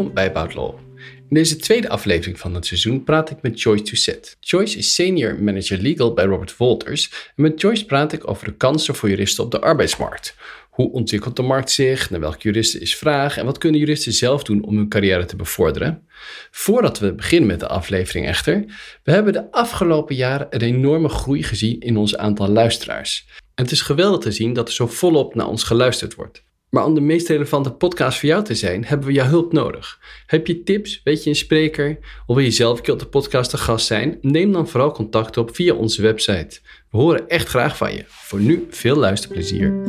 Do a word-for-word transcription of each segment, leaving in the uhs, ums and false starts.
Welkom bij About Law. In deze tweede aflevering van het seizoen praat ik met Joyce Doucet. Joyce is Senior Manager Legal bij Robert Walters en met Joyce praat ik over de kansen voor juristen op de arbeidsmarkt. Hoe ontwikkelt de markt zich, naar welke juristen is vraag en wat kunnen juristen zelf doen om hun carrière te bevorderen? Voordat we beginnen met de aflevering echter, we hebben de afgelopen jaren een enorme groei gezien in ons aantal luisteraars. En het is geweldig te zien dat er zo volop naar ons geluisterd wordt. Maar om de meest relevante podcast voor jou te zijn, hebben we jouw hulp nodig. Heb je tips, weet je een spreker, of wil je zelf een keer op de podcast te gast zijn? Neem dan vooral contact op via onze website. We horen echt graag van je. Voor nu veel luisterplezier.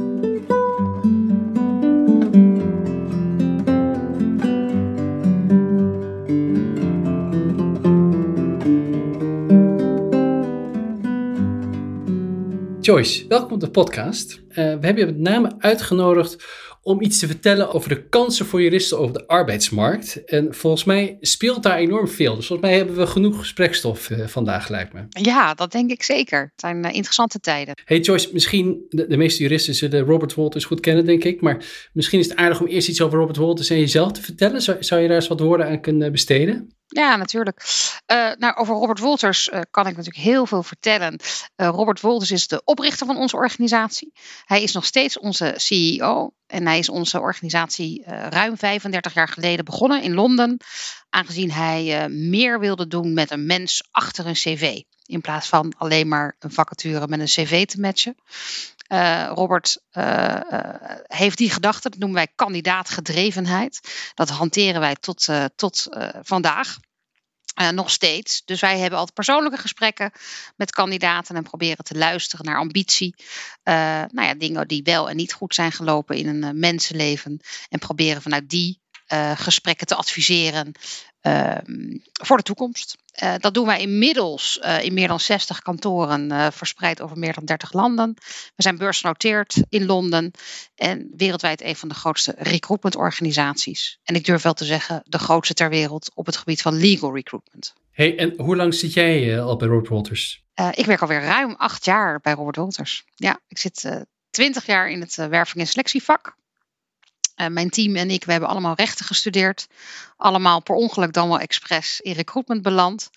Joyce, welkom op de podcast. Uh, we hebben je met name uitgenodigd om iets te vertellen over de kansen voor juristen over de arbeidsmarkt. En volgens mij speelt daar enorm veel. Dus volgens mij hebben we genoeg gesprekstof uh, vandaag, lijkt me. Ja, dat denk ik zeker. Het zijn uh, interessante tijden. Hey Joyce, misschien de, de meeste juristen zullen Robert Walters goed kennen, denk ik. Maar misschien is het aardig om eerst iets over Robert Walters en jezelf te vertellen. Zou, zou je daar eens wat woorden aan kunnen besteden? Ja, natuurlijk. Uh, nou, over Robert Walters uh, kan ik natuurlijk heel veel vertellen. Uh, Robert Walters is de oprichter van onze organisatie. Hij is nog steeds onze C E O. En hij is onze organisatie uh, ruim vijfendertig jaar geleden begonnen in Londen. Aangezien hij uh, meer wilde doen met een mens achter een cv. In plaats van alleen maar een vacature met een cv te matchen. Uh, Robert uh, uh, heeft die gedachte, dat noemen wij kandidaatgedrevenheid. Dat hanteren wij tot, uh, tot uh, vandaag. Uh, nog steeds. Dus wij hebben altijd persoonlijke gesprekken met kandidaten en proberen te luisteren naar ambitie. Uh, nou ja, dingen die wel en niet goed zijn gelopen in een uh, mensenleven. En proberen vanuit die uh, gesprekken te adviseren uh, voor de toekomst. Uh, dat doen wij inmiddels uh, in meer dan zestig kantoren uh, verspreid over meer dan dertig landen. We zijn beursgenoteerd in Londen en wereldwijd een van de grootste recruitmentorganisaties. En ik durf wel te zeggen de grootste ter wereld op het gebied van legal recruitment. Hey, en hoe lang zit jij uh, al bij Robert Walters? Uh, ik werk alweer ruim acht jaar bij Robert Walters. Ja, ik zit uh, twintig jaar in het uh, werving- en selectievak. Uh, mijn team en ik, we hebben allemaal rechten gestudeerd. Allemaal per ongeluk dan wel expres in recruitment beland.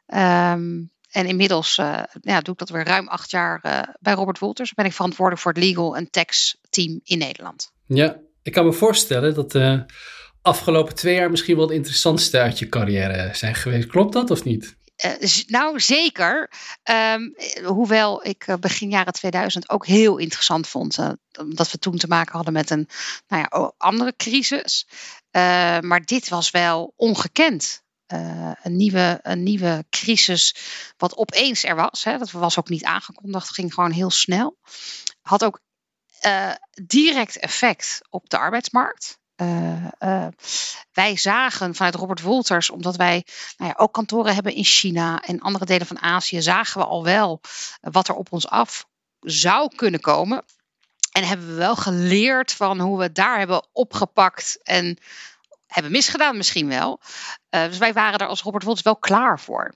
Um, en inmiddels uh, ja, doe ik dat weer ruim acht jaar uh, bij Robert Walters. Ben ik verantwoordelijk voor het legal en tax team in Nederland. Ja, ik kan me voorstellen dat de afgelopen twee jaar misschien wel het interessantste uit je carrière zijn geweest. Klopt dat of niet? Uh, nou, zeker. Um, hoewel ik uh, begin jaren tweeduizend ook heel interessant vond. Uh, omdat we toen te maken hadden met een nou ja, andere crisis. Uh, maar dit was wel ongekend. Uh, een, nieuwe, een nieuwe crisis wat opeens er was. Hè, dat was ook niet aangekondigd. Het ging gewoon heel snel. Had ook uh, direct effect op de arbeidsmarkt. Uh, uh, wij zagen vanuit Robert Walters, omdat wij nou ja, ook kantoren hebben in China en andere delen van Azië, zagen we al wel wat er op ons af zou kunnen komen. En hebben we wel geleerd van hoe we het daar hebben opgepakt en hebben misgedaan misschien wel. Uh, dus wij waren er als Robert Walters wel klaar voor.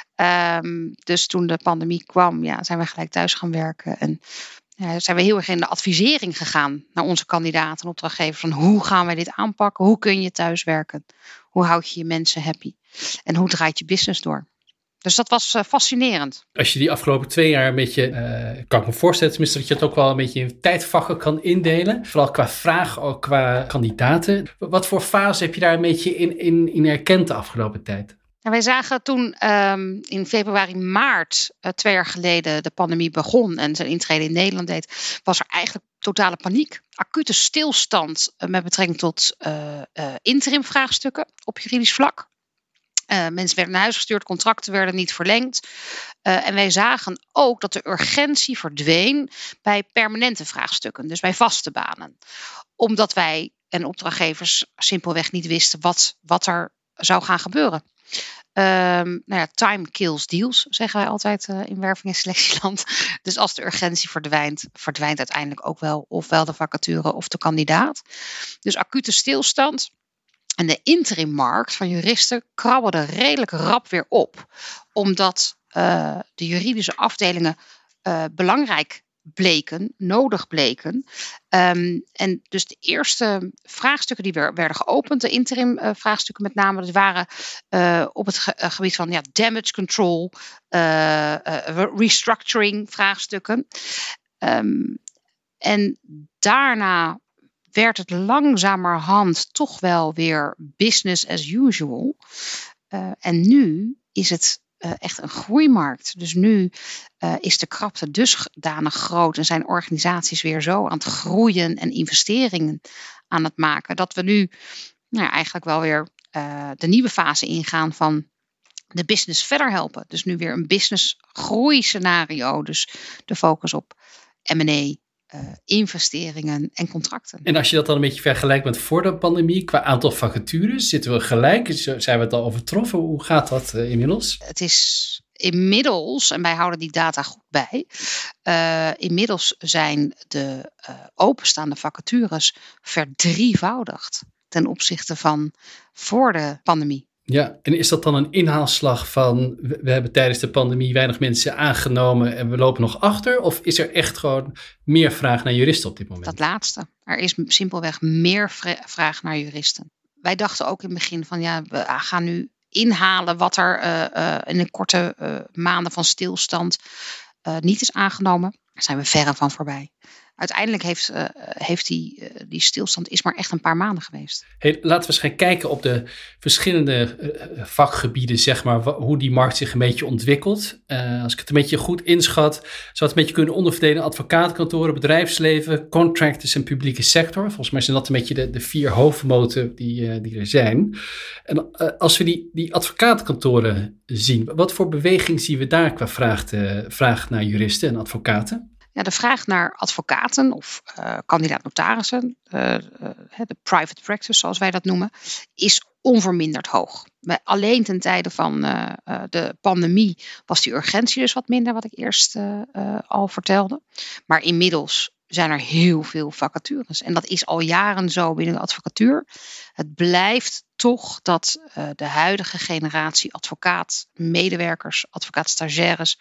Um, dus toen de pandemie kwam, ja, zijn we gelijk thuis gaan werken en ja, zijn we heel erg in de advisering gegaan naar onze kandidaten en opdrachtgevers. Van hoe gaan wij dit aanpakken? Hoe kun je thuiswerken? Hoe houd je je mensen happy? En hoe draait je business door? Dus dat was uh, fascinerend. Als je die afgelopen twee jaar een beetje, uh, kan ik me voorstellen, tenminste dat je het ook wel een beetje in tijdvakken kan indelen. Vooral qua vraag, ook qua kandidaten. Wat voor fase heb je daar een beetje in, in, in herkend de afgelopen tijd? En wij zagen toen um, in februari, maart, uh, twee jaar geleden de pandemie begon en zijn intrede in Nederland deed, was er eigenlijk totale paniek. Acute stilstand uh, met betrekking tot uh, uh, interim vraagstukken op juridisch vlak. Uh, mensen werden naar huis gestuurd, contracten werden niet verlengd. Uh, en wij zagen ook dat de urgentie verdween bij permanente vraagstukken, dus bij vaste banen. Omdat wij en opdrachtgevers simpelweg niet wisten wat, wat er zou gaan gebeuren. Um, nou ja, time kills deals, zeggen wij altijd uh, in werving- en selectieland. Dus als de urgentie verdwijnt, verdwijnt uiteindelijk ook wel ofwel de vacature of de kandidaat. Dus acute stilstand. En de interimmarkt van juristen krabbelde redelijk rap weer op. Omdat uh, de juridische afdelingen uh, belangrijk bleken, nodig bleken. Um, en dus de eerste vraagstukken die weer, werden geopend, de interim uh, vraagstukken met name, dat waren uh, op het ge- uh, gebied van ja, damage control, uh, uh, restructuring vraagstukken. Um, en daarna werd het langzamerhand toch wel weer business as usual. Uh, en nu is het uh, echt een groeimarkt. Dus nu uh, is de krapte dusdanig groot en zijn organisaties weer zo aan het groeien en investeringen aan het maken, dat we nu nou, eigenlijk wel weer uh, de nieuwe fase ingaan van de business verder helpen. Dus nu weer een business groei scenario. Dus de focus op M en A. Uh, investeringen en contracten. En als je dat dan een beetje vergelijkt met voor de pandemie, qua aantal vacatures, zitten we gelijk? Zijn we het al overtroffen? Hoe gaat dat uh, inmiddels? Het is inmiddels, en wij houden die data goed bij, uh, inmiddels zijn de uh, openstaande vacatures verdrievoudigd ten opzichte van voor de pandemie. Ja, en is dat dan een inhaalslag van we, we hebben tijdens de pandemie weinig mensen aangenomen en we lopen nog achter? Of is er echt gewoon meer vraag naar juristen op dit moment? Dat laatste. Er is simpelweg meer vra- vraag naar juristen. Wij dachten ook in het begin van ja, we gaan nu inhalen wat er uh, uh, in de korte uh, maanden van stilstand uh, niet is aangenomen. Daar zijn we verre van voorbij. Uiteindelijk heeft, uh, heeft die, uh, die stilstand is maar echt een paar maanden geweest. Hey, laten we eens gaan kijken op de verschillende uh, vakgebieden, zeg maar, w- hoe die markt zich een beetje ontwikkelt. Uh, als ik het een beetje goed inschat, zou het een beetje kunnen onderverdelen: advocaatkantoren, bedrijfsleven, contractors en publieke sector. Volgens mij zijn dat een beetje de, de vier hoofdmoten die, uh, die er zijn. En uh, als we die, die advocaatkantoren zien, wat voor beweging zien we daar qua vraag, te, vraag naar juristen en advocaten? Ja, de vraag naar advocaten of uh, kandidaat-notarissen, uh, uh, de private practice zoals wij dat noemen, is onverminderd hoog. Alleen ten tijde van uh, uh, de pandemie was die urgentie dus wat minder, wat ik eerst uh, uh, al vertelde. Maar inmiddels zijn er heel veel vacatures. En dat is al jaren zo binnen de advocatuur. Het blijft toch dat uh, de huidige generatie advocaat, medewerkers, advocaat-stagiaires,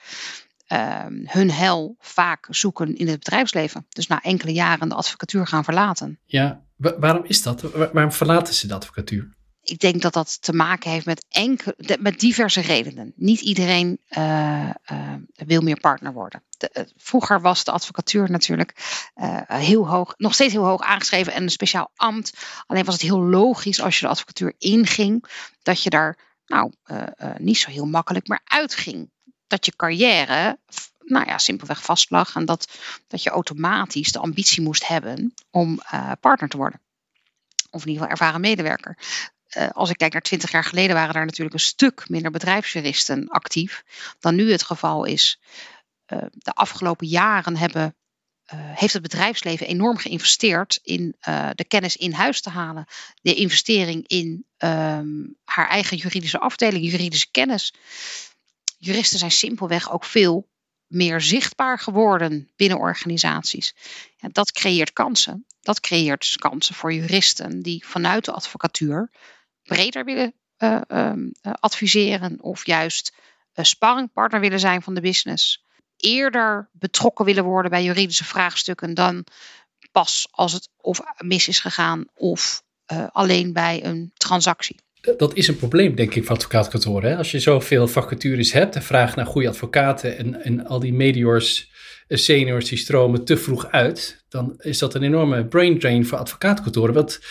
Uh, hun hel vaak zoeken in het bedrijfsleven. Dus na enkele jaren de advocatuur gaan verlaten. Ja, wa- waarom is dat? Wa- waarom verlaten ze de advocatuur? Ik denk dat dat te maken heeft met, enkele, met diverse redenen. Niet iedereen uh, uh, wil meer partner worden. De, uh, vroeger was de advocatuur natuurlijk uh, heel hoog, nog steeds heel hoog aangeschreven en een speciaal ambt. Alleen was het heel logisch als je de advocatuur inging, dat je daar nou uh, uh, niet zo heel makkelijk meer uitging. Dat je carrière, nou ja, simpelweg vastlag en dat, dat je automatisch de ambitie moest hebben om uh, partner te worden. Of in ieder geval ervaren medewerker. Uh, als ik kijk naar twintig jaar geleden waren daar natuurlijk een stuk minder bedrijfsjuristen actief dan nu het geval is. Uh, de afgelopen jaren hebben, uh, heeft het bedrijfsleven enorm geïnvesteerd in uh, de kennis in huis te halen. De investering in um, haar eigen juridische afdeling, juridische kennis. Juristen zijn simpelweg ook veel meer zichtbaar geworden binnen organisaties. Ja, dat creëert kansen. Dat creëert kansen voor juristen die vanuit de advocatuur breder willen uh, um, uh, adviseren of juist uh, sparringpartner willen zijn van de business. Eerder betrokken willen worden bij juridische vraagstukken dan pas als het of mis is gegaan of uh, alleen bij een transactie. Dat is een probleem, denk ik, voor advocaatkantoren. Hè? Als je zoveel vacatures hebt en vraagt naar goede advocaten en, en al die mediors, seniors die stromen te vroeg uit, dan is dat een enorme brain drain voor advocaatkantoren. Wat,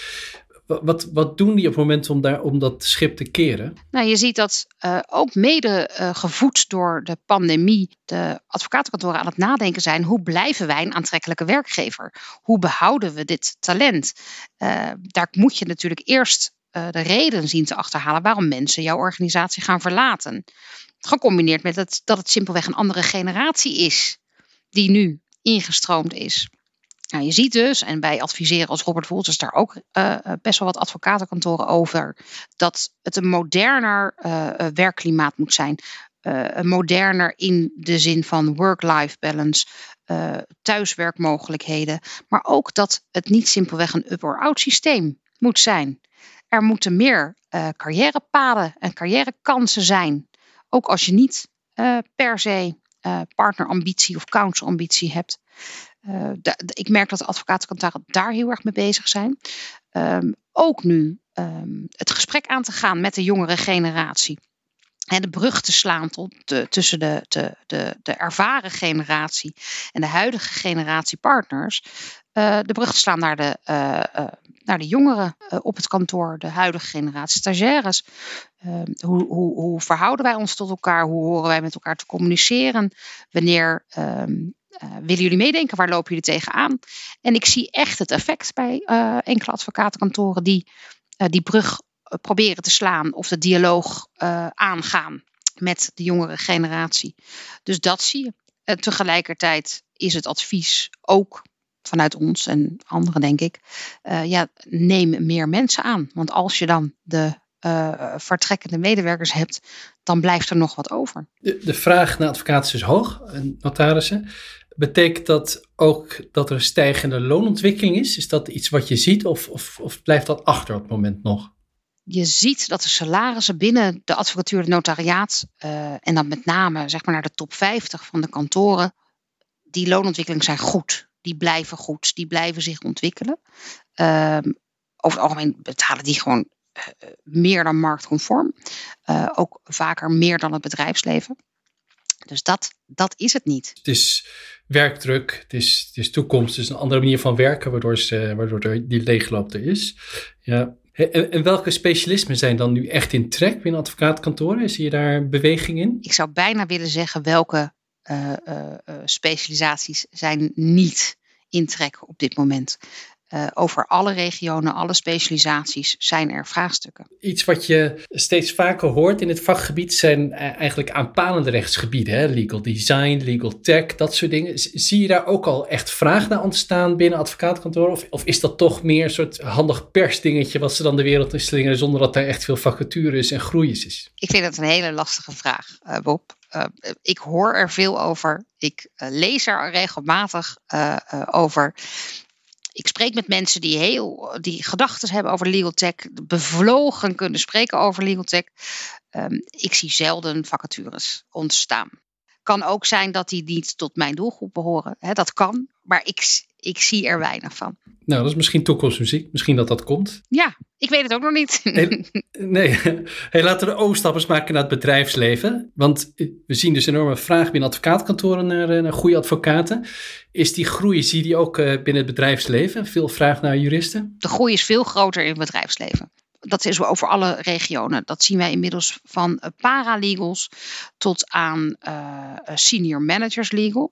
wat, wat doen die op het moment om, daar, om dat schip te keren? Nou, je ziet dat uh, ook mede uh, gevoed door de pandemie de advocatenkantoren aan het nadenken zijn. Hoe blijven wij een aantrekkelijke werkgever? Hoe behouden we dit talent? Uh, daar moet je natuurlijk eerst uh, de reden zien te achterhalen waarom mensen jouw organisatie gaan verlaten. Gecombineerd met het, dat het simpelweg een andere generatie is die nu ingestroomd is. Nou, je ziet dus, en wij adviseren als Robert Wolters daar ook uh, best wel wat advocatenkantoren over, dat het een moderner uh, werkklimaat moet zijn. Uh, moderner in de zin van work-life balance, uh, thuiswerkmogelijkheden. Maar ook dat het niet simpelweg een up-or-out systeem moet zijn. Er moeten meer uh, carrièrepaden en carrièrekansen zijn. Ook als je niet uh, per se uh, partnerambitie of counselambitie hebt. Uh, de, de, ik merk dat de advocatenkantoren daar heel erg mee bezig zijn. Um, ook nu um, het gesprek aan te gaan met de jongere generatie. En de brug te slaan tot de, tussen de, de, de, de ervaren generatie en de huidige generatie partners. Uh, de brug te slaan naar de, uh, uh, naar de jongeren uh, op het kantoor, de huidige generatie stagiaires. Uh, hoe, hoe, hoe verhouden wij ons tot elkaar? Hoe horen wij met elkaar te communiceren? Wanneer um, uh, willen jullie meedenken? Waar lopen jullie tegenaan? En ik zie echt het effect bij uh, enkele advocatenkantoren die uh, die brug proberen te slaan of de dialoog uh, aangaan met de jongere generatie. Dus dat zie je. En tegelijkertijd is het advies ook vanuit ons en anderen, denk ik, uh, ja, neem meer mensen aan. Want als je dan de uh, vertrekkende medewerkers hebt, dan blijft er nog wat over. De, de vraag naar advocaten is dus hoog, notarissen. Betekent dat ook dat er een stijgende loonontwikkeling is? Is dat iets wat je ziet of, of, of blijft dat achter op het moment nog? Je ziet dat de salarissen binnen de advocatuur en notariaat, uh, en dan met name zeg maar naar de top vijftig van de kantoren, die loonontwikkeling zijn goed. Die blijven goed, die blijven zich ontwikkelen. Uh, over het algemeen betalen die gewoon uh, meer dan marktconform. Uh, ook vaker meer dan het bedrijfsleven. Dus dat, dat is het niet. Het is werkdruk, het is, het is toekomst, het is een andere manier van werken, waardoor, ze, waardoor er die leegloop er is. Ja. En, en welke specialismen zijn dan nu echt in trek binnen advocaatkantoren? Zie je daar beweging in? Ik zou bijna willen zeggen welke uh, uh, specialisaties zijn niet in trek op dit moment. Uh, over alle regionen, alle specialisaties zijn er vraagstukken. Iets wat je steeds vaker hoort in het vakgebied zijn eigenlijk aanpalende rechtsgebieden. Hè? Legal design, legal tech, dat soort dingen. Zie je daar ook al echt vraag naar ontstaan binnen advocaatkantoren? Of, of is dat toch meer een soort handig persdingetje wat ze dan de wereld in slingeren zonder dat er echt veel vacatures en groei is? Ik vind dat een hele lastige vraag, uh, Bob. Uh, ik hoor er veel over. Ik uh, lees er regelmatig uh, uh, over. Ik spreek met mensen die heel die gedachten hebben over legal tech, bevlogen kunnen spreken over legal tech. Um, ik zie zelden vacatures ontstaan. Kan ook zijn dat die niet tot mijn doelgroep behoren. He, dat kan, maar ik, ik zie er weinig van. Nou, dat is misschien toekomstmuziek. Misschien dat dat komt. Ja, ik weet het ook nog niet. Hey, nee, hey, laten we de overstappers maken naar het bedrijfsleven. Want we zien dus enorme vraag binnen advocaatkantoren naar, naar goede advocaten. Is die groei, zie je die ook binnen het bedrijfsleven? Veel vraag naar juristen? De groei is veel groter in het bedrijfsleven. Dat is over alle regionen. Dat zien wij inmiddels van paralegals tot aan uh, senior managers legal.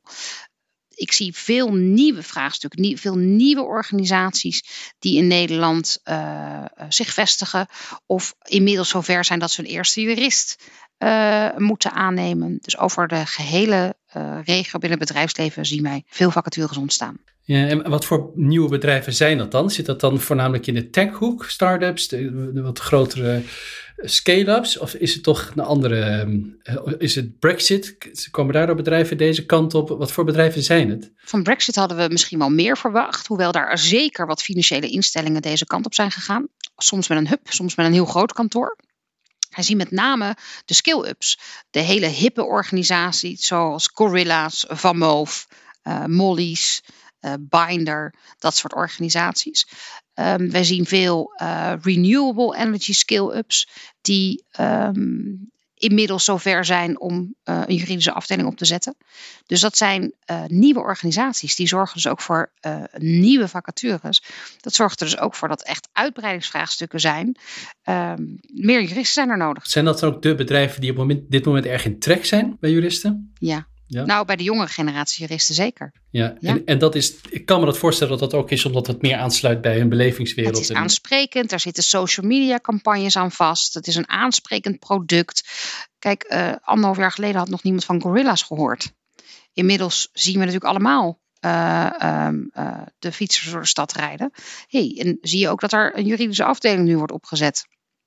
Ik zie veel nieuwe vraagstukken, veel nieuwe organisaties die in Nederland uh, zich vestigen of inmiddels zover zijn dat ze een eerste jurist uh, moeten aannemen. Dus over de gehele uh, regio binnen het bedrijfsleven zien wij veel vacatures ontstaan. Ja, en wat voor nieuwe bedrijven zijn dat dan? Zit dat dan voornamelijk in de techhoek, start-ups, de, de wat grotere scale-ups? Of is het toch een andere, is het Brexit? Komen daardoor bedrijven deze kant op? Wat voor bedrijven zijn het? Van Brexit hadden we misschien wel meer verwacht. Hoewel daar zeker wat financiële instellingen deze kant op zijn gegaan. Soms met een hub, soms met een heel groot kantoor. Hij ziet met name de scale-ups. De hele hippe organisaties zoals Gorilla's, Van Moof, uh, Molly's, uh, Binder. Dat soort organisaties. Um, wij zien veel uh, renewable energy scale-ups die um, inmiddels zover zijn om uh, een juridische afdeling op te zetten. Dus dat zijn uh, nieuwe organisaties. Die zorgen dus ook voor uh, nieuwe vacatures. Dat zorgt er dus ook voor dat echt uitbreidingsvraagstukken zijn. Um, meer juristen zijn er nodig. Zijn dat dan ook de bedrijven die op moment, dit moment erg in trek zijn bij juristen? Ja. Ja. Nou, bij de jongere generatie juristen zeker. Ja, ja. En, en dat is, ik kan me dat voorstellen dat dat ook is omdat het meer aansluit bij hun belevingswereld. Het is aansprekend, er zitten social media campagnes aan vast. Het is een aansprekend product. Kijk, uh, anderhalf jaar geleden had nog niemand van Gorilla's gehoord. Inmiddels zien we natuurlijk allemaal uh, um, uh, de fietsers door de stad rijden. Hey, en zie je ook dat er een juridische afdeling nu wordt opgezet.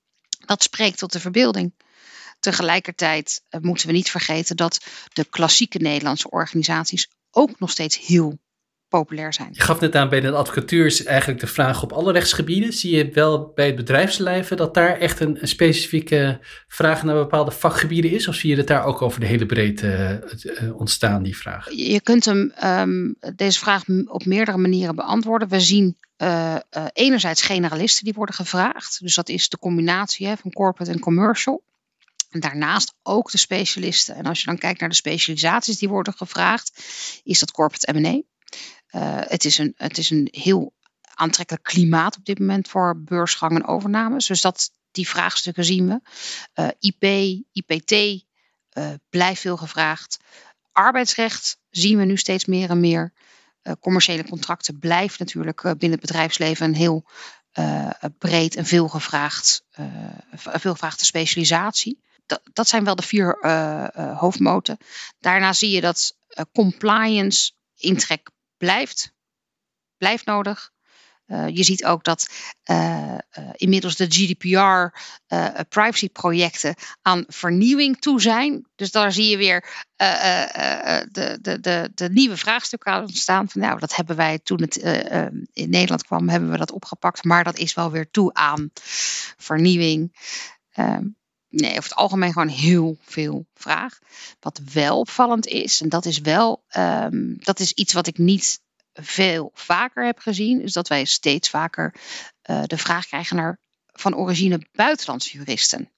Dat spreekt tot de verbeelding. Tegelijkertijd uh, moeten we niet vergeten dat de klassieke Nederlandse organisaties ook nog steeds heel populair zijn. Je gaf net aan, bij de advocatuur is eigenlijk de vraag op alle rechtsgebieden. Zie je wel bij het bedrijfsleven dat daar echt een, een specifieke vraag naar bepaalde vakgebieden is? Of zie je dat daar ook over de hele breedte uh, ontstaan, die vraag? Je kunt hem, um, deze vraag op meerdere manieren beantwoorden. We zien uh, uh, enerzijds generalisten die worden gevraagd. Dus dat is de combinatie hè, van corporate en commercial. En daarnaast ook de specialisten. En als je dan kijkt naar de specialisaties die worden gevraagd, is dat corporate M en A. Uh, het, is een, het is een heel aantrekkelijk klimaat op dit moment voor beursgang en overnames. Dus dat, die vraagstukken zien we. Uh, I P, I P T uh, blijft veel gevraagd. Arbeidsrecht zien we nu steeds meer en meer. Uh, commerciële contracten blijft natuurlijk uh, binnen het bedrijfsleven een heel uh, breed en veel gevraagd, uh, veel gevraagde specialisatie. Dat, dat zijn wel de vier uh, uh, hoofdmoten. Daarna zie je dat uh, compliance intrek blijft. Blijft nodig. Uh, je ziet ook dat uh, uh, inmiddels de G D P R uh, privacyprojecten aan vernieuwing toe zijn. Dus daar zie je weer uh, uh, de, de, de, de nieuwe vraagstukken aan ontstaan. Van, nou, dat hebben wij toen het uh, uh, in Nederland kwam, hebben we dat opgepakt. Maar dat is wel weer toe aan vernieuwing. Uh, nee, over het algemeen gewoon heel veel vraag. Wat wel opvallend is, en dat is wel um, dat is iets wat ik niet veel vaker heb gezien, is dat wij steeds vaker uh, de vraag krijgen naar van origine buitenlandse juristen.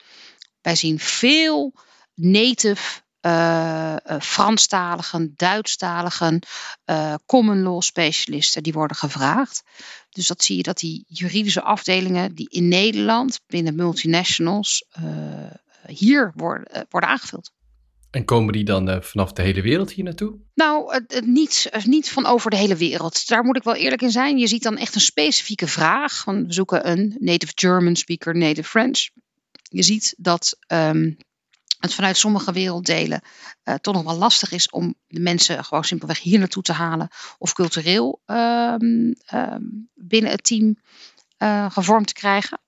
Wij zien veel native uh, uh, Franstaligen, Duitsstaligen, uh, common law specialisten die worden gevraagd. Dus dat zie je dat die juridische afdelingen die in Nederland binnen multinationals uh, hier worden, uh, worden aangevuld. En komen die dan uh, vanaf de hele wereld hier naartoe? Nou, het, het niet, niet van over de hele wereld. Daar moet ik wel eerlijk in zijn. Je ziet dan echt een specifieke vraag. Van, we zoeken een native German speaker, native French. Je ziet dat um, het vanuit sommige werelddelen uh, toch nog wel lastig is om de mensen gewoon simpelweg hier naartoe te halen. Of cultureel um, um, binnen het team uh, gevormd te krijgen.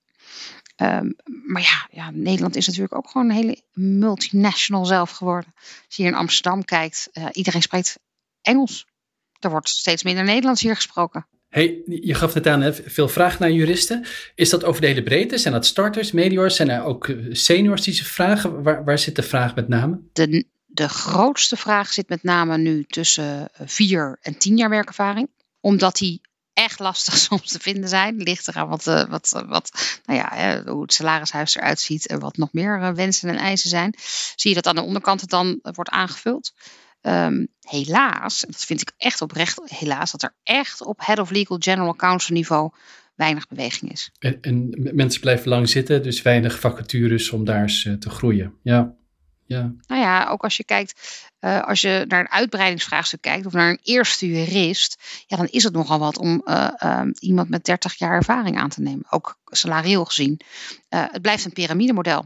Um, maar ja, ja, Nederland is natuurlijk ook gewoon een hele multinational zelf geworden. Als je hier in Amsterdam kijkt, uh, iedereen spreekt Engels. Er wordt steeds minder Nederlands hier gesproken. Hey, je gaf het aan, hè? Veel vraag naar juristen. Is dat over de hele breedte? Zijn dat starters, mediors? Zijn er ook seniors die ze vragen? Waar, waar zit de vraag met name? De, de grootste vraag zit met name nu tussen vier en tien jaar werkervaring. Omdat die echt lastig soms te vinden zijn. Ligt eraan wat, uh, wat, wat, nou ja, hoe het salarishuis eruit ziet en wat nog meer uh, wensen en eisen zijn. Zie je dat aan de onderkant het dan uh, wordt aangevuld. Um, helaas, en dat vind ik echt oprecht, helaas dat er echt op Head of Legal General Counsel niveau weinig beweging is. En, en mensen blijven lang zitten, dus weinig vacatures om daar eens uh, te groeien. Ja. Ja. Nou ja, ook als je kijkt, uh, als je naar een uitbreidingsvraagstuk kijkt of naar een eerste jurist, ja, dan is het nogal wat om uh, uh, iemand met dertig jaar ervaring aan te nemen. Ook salarieel gezien. Uh, het blijft een piramidemodel.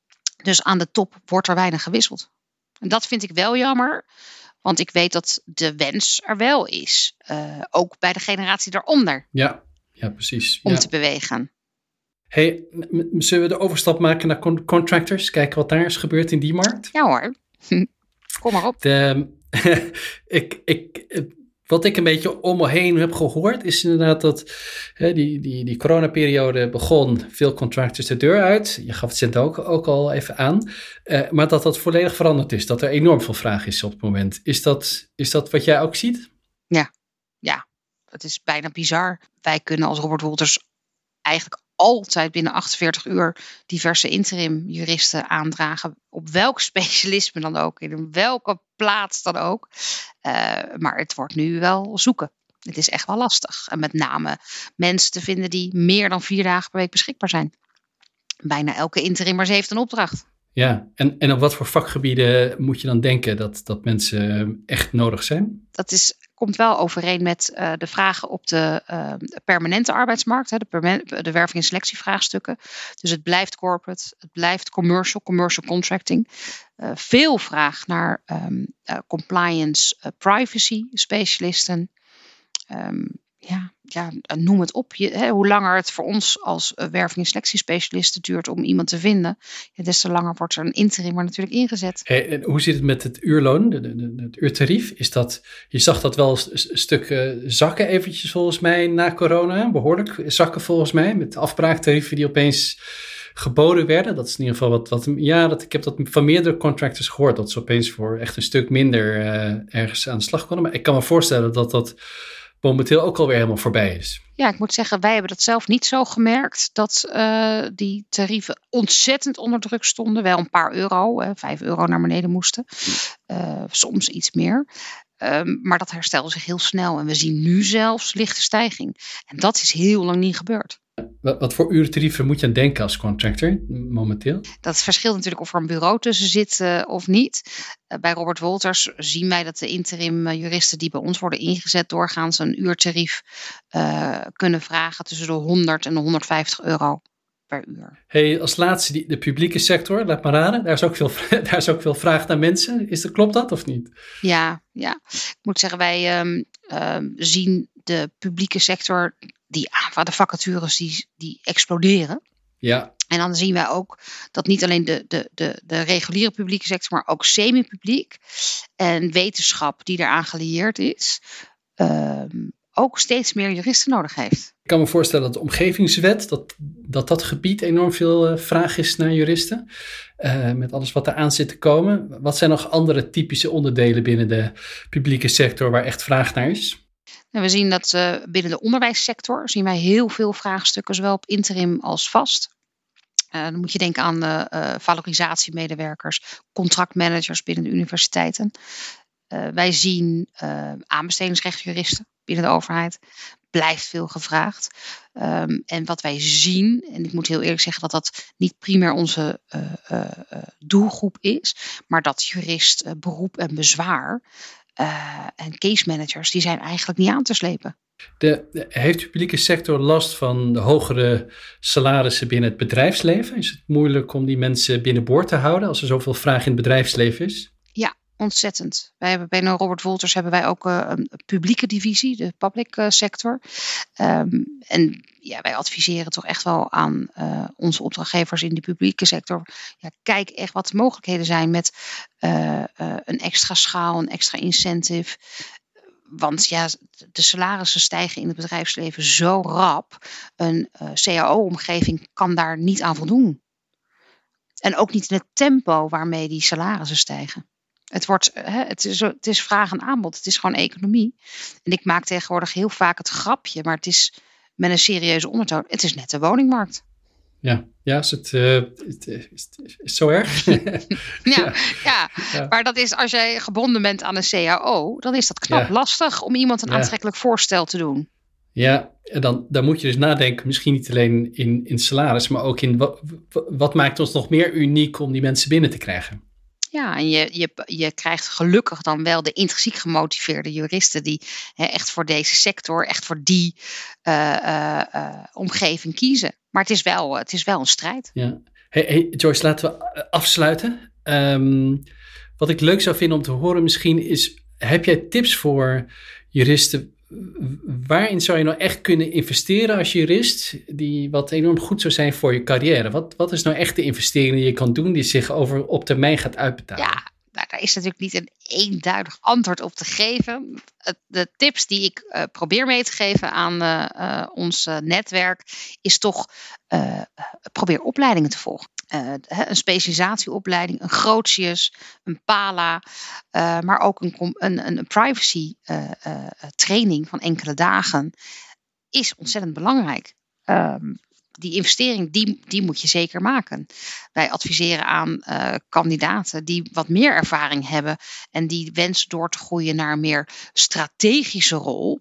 Dus aan de top wordt er weinig gewisseld. En dat vind ik wel jammer, want ik weet dat de wens er wel is. Uh, ook bij de generatie daaronder. Ja, ja precies. Om ja. te bewegen. Hey, zullen we de overstap maken naar con- contractors? Kijken wat daar is gebeurd in die markt? Ja hoor, kom maar op. De, ik, ik, wat ik een beetje om me heen heb gehoord is inderdaad dat hè, die, die, die coronaperiode begon, veel contractors de deur uit. Je gaf het net ook, ook al even aan. Uh, maar dat dat volledig veranderd is. Dat er enorm veel vraag is op het moment. Is dat, is dat wat jij ook ziet? Ja, ja, het is bijna bizar. Wij kunnen als Robert Wolters eigenlijk altijd binnen achtenveertig uur diverse interim juristen aandragen. Op welk specialisme dan ook. In welke plaats dan ook. Uh, maar het wordt nu wel zoeken. Het is echt wel lastig. En met name mensen te vinden die meer dan vier dagen per week beschikbaar zijn. Bijna elke interimmer heeft een opdracht. Ja, en, en op wat voor vakgebieden moet je dan denken dat, dat mensen echt nodig zijn? Dat is, komt wel overeen met uh, de vragen op de uh, permanente arbeidsmarkt. Hè, de, perman- de werving- en selectievraagstukken. Dus het blijft corporate, het blijft commercial, commercial contracting. Uh, veel vraag naar um, uh, compliance, uh, privacy specialisten. Um, Ja, ja, noem het op. Je, hè, hoe langer het voor ons als uh, werving- en selectiespecialisten duurt om iemand te vinden, ja, des te langer wordt er een interimmer natuurlijk ingezet. Hey, en hoe zit het met het uurloon, de, de, de, het uurtarief? Is dat, je zag dat wel een stuk uh, zakken eventjes volgens mij na corona, behoorlijk zakken volgens mij, met afbraaktarieven die opeens geboden werden. Dat is in ieder geval wat, wat ja, dat, ik heb dat van meerdere contractors gehoord, dat ze opeens voor echt een stuk minder uh, ergens aan de slag konden. Maar ik kan me voorstellen dat dat momenteel ook alweer helemaal voorbij is. Ja, ik moet zeggen, wij hebben dat zelf niet zo gemerkt dat uh, die tarieven ontzettend onder druk stonden. Wel een paar euro, uh, vijf euro naar beneden moesten. Uh, soms iets meer. Um, maar dat herstelde zich heel snel. En we zien nu zelfs lichte stijging. En dat is heel lang niet gebeurd. Wat, wat voor uurtarieven moet je aan denken als contractor momenteel? Dat verschilt natuurlijk of er een bureau tussen zit uh, of niet. Uh, bij Robert Wolters zien wij dat de interim juristen die bij ons worden ingezet doorgaans een uurtarief uh, kunnen vragen tussen de honderd en de honderdvijftig euro per uur. Hey, als laatste die, de publieke sector, laat maar raden. Daar is ook veel, daar is ook veel vraag naar mensen. Is dat, klopt dat of niet? Ja, ja. Ik moet zeggen, wij um, um, zien de publieke sector, die de vacatures die, die exploderen. Ja. En dan zien wij ook dat niet alleen de, de, de, de reguliere publieke sector, maar ook semi-publiek en wetenschap die eraan gelieerd is, um, ook steeds meer juristen nodig heeft. Ik kan me voorstellen dat de omgevingswet, dat dat, dat gebied enorm veel uh, vraag is naar juristen. Uh, met alles wat eraan zit te komen. Wat zijn nog andere typische onderdelen binnen de publieke sector waar echt vraag naar is? En we zien dat uh, binnen de onderwijssector zien wij heel veel vraagstukken, zowel op interim als vast. Uh, dan moet je denken aan uh, uh, valorisatiemedewerkers, contractmanagers binnen de universiteiten. Uh, wij zien uh, aanbestedingsrechtjuristen binnen de overheid. Blijft veel gevraagd. Um, en wat wij zien, en ik moet heel eerlijk zeggen dat dat niet primair onze uh, uh, uh, doelgroep is, maar dat jurist, uh, beroep en bezwaar uh, en case managers, die zijn eigenlijk niet aan te slepen. De, de, heeft de publieke sector last van de hogere salarissen binnen het bedrijfsleven? Is het moeilijk om die mensen binnenboord te houden als er zoveel vraag in het bedrijfsleven is? Ja, ontzettend. Wij hebben bij Robert Wolters hebben wij ook uh, een publieke divisie, de public uh, sector. Um, en ja, wij adviseren toch echt wel aan uh, onze opdrachtgevers in de publieke sector. Ja, kijk echt wat de mogelijkheden zijn met uh, uh, een extra schaal, een extra incentive. Want ja, de salarissen stijgen in het bedrijfsleven zo rap. Een uh, C A O-omgeving kan daar niet aan voldoen. En ook niet in het tempo waarmee die salarissen stijgen. Het, wordt, hè, het, is, het is vraag en aanbod. Het is gewoon economie. En ik maak tegenwoordig heel vaak het grapje. Maar het is met een serieuze ondertoon. Het is net de woningmarkt. Ja, ja is, het, uh, is, is, is het zo erg? ja, ja. Ja, ja, maar dat is als jij gebonden bent aan een C A O, dan is dat knap ja. lastig om iemand een ja. aantrekkelijk voorstel te doen. Ja, en dan, dan moet je dus nadenken, misschien niet alleen in, in salaris, maar ook in wat, wat maakt ons nog meer uniek om die mensen binnen te krijgen. Ja, en je, je, je krijgt gelukkig dan wel de intrinsiek gemotiveerde juristen die hè, echt voor deze sector, echt voor die uh, uh, uh, omgeving kiezen. Maar het is wel, het is wel een strijd. Ja. Hey, hey Joyce, laten we afsluiten. Um, wat ik leuk zou vinden om te horen misschien is, heb jij tips voor juristen? Waarin zou je nou echt kunnen investeren als jurist, die wat enorm goed zou zijn voor je carrière? Wat, wat is nou echt de investering die je kan doen die zich over op termijn gaat uitbetalen? Ja, nou, daar is natuurlijk niet een eenduidig antwoord op te geven. De tips die ik uh, probeer mee te geven aan uh, uh, ons uh, netwerk is toch uh, probeer opleidingen te volgen. Uh, een specialisatieopleiding, een Grotius, een Pala, uh, maar ook een, een, een privacy uh, uh, training van enkele dagen is ontzettend belangrijk. Um, die investering, die, die moet je zeker maken. Wij adviseren aan uh, kandidaten die wat meer ervaring hebben en die wensen door te groeien naar een meer strategische rol.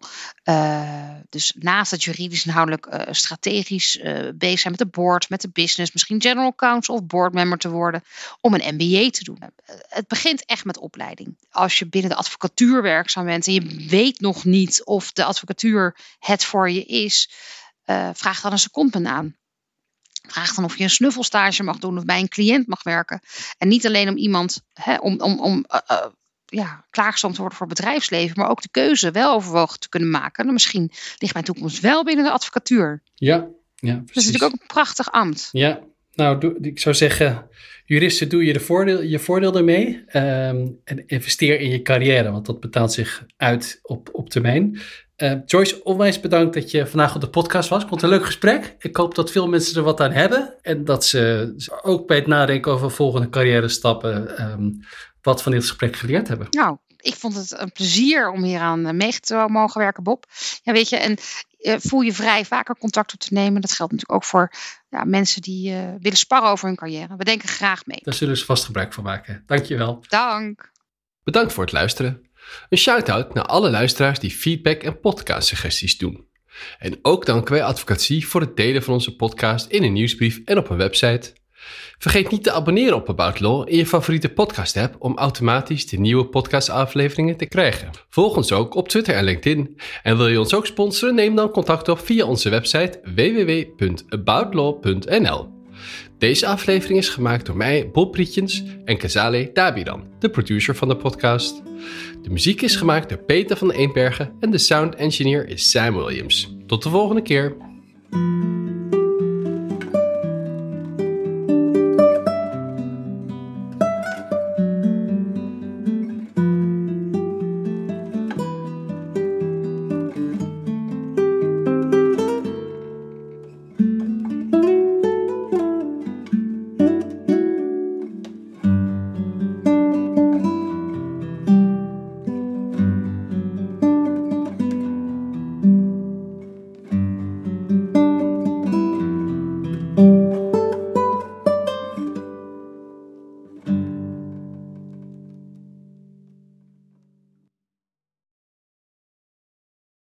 Uh, dus naast het juridisch inhoudelijk uh, strategisch uh, bezig zijn met de board, met de business, misschien general counsel of board member te worden, om een M B A te doen. Uh, het begint echt met opleiding. Als je binnen de advocatuur werkzaam bent en je weet nog niet of de advocatuur het voor je is, Uh, vraag dan een secondment aan. Vraag dan of je een snuffelstage mag doen of bij een cliënt mag werken. En niet alleen om iemand, hè, om, om, om uh, uh, ja, klaargestoomd te worden voor het bedrijfsleven, maar ook de keuze wel overwogen te kunnen maken. Nou, misschien ligt mijn toekomst wel binnen de advocatuur. Ja, ja, dat is natuurlijk ook een prachtig ambt. Ja, nou, doe, ik zou zeggen, juristen, doe je de voordeel, je voordeel ermee. Um, en investeer in je carrière, want dat betaalt zich uit op, op termijn. Uh, Joyce, onwijs bedankt dat je vandaag op de podcast was. Ik vond het een leuk gesprek. Ik hoop dat veel mensen er wat aan hebben. En dat ze ook bij het nadenken over volgende carrière stappen um, wat van dit gesprek geleerd hebben. Nou, ik vond het een plezier om hier aan mee te mogen werken, Bob. Ja, weet je, en uh, voel je vrij vaker contact op te nemen. Dat geldt natuurlijk ook voor ja, mensen die uh, willen sparren over hun carrière. We denken graag mee. Daar zullen ze vast gebruik van maken. Dankjewel. Dank. Bedankt voor het luisteren. Een shout-out naar alle luisteraars die feedback en podcastsuggesties doen. En ook danken wij Advocatie voor het delen van onze podcast in een nieuwsbrief en op een website. Vergeet niet te abonneren op About Law in je favoriete podcast-app om automatisch de nieuwe podcastafleveringen te krijgen. Volg ons ook op Twitter en LinkedIn. En wil je ons ook sponsoren? Neem dan contact op via onze website w w w punt about law punt n l. Deze aflevering is gemaakt door mij, Bob Rietjens en Kezale Dabiran, de producer van de podcast. De muziek is gemaakt door Peter van Eenbergen en de sound engineer is Sam Williams. Tot de volgende keer.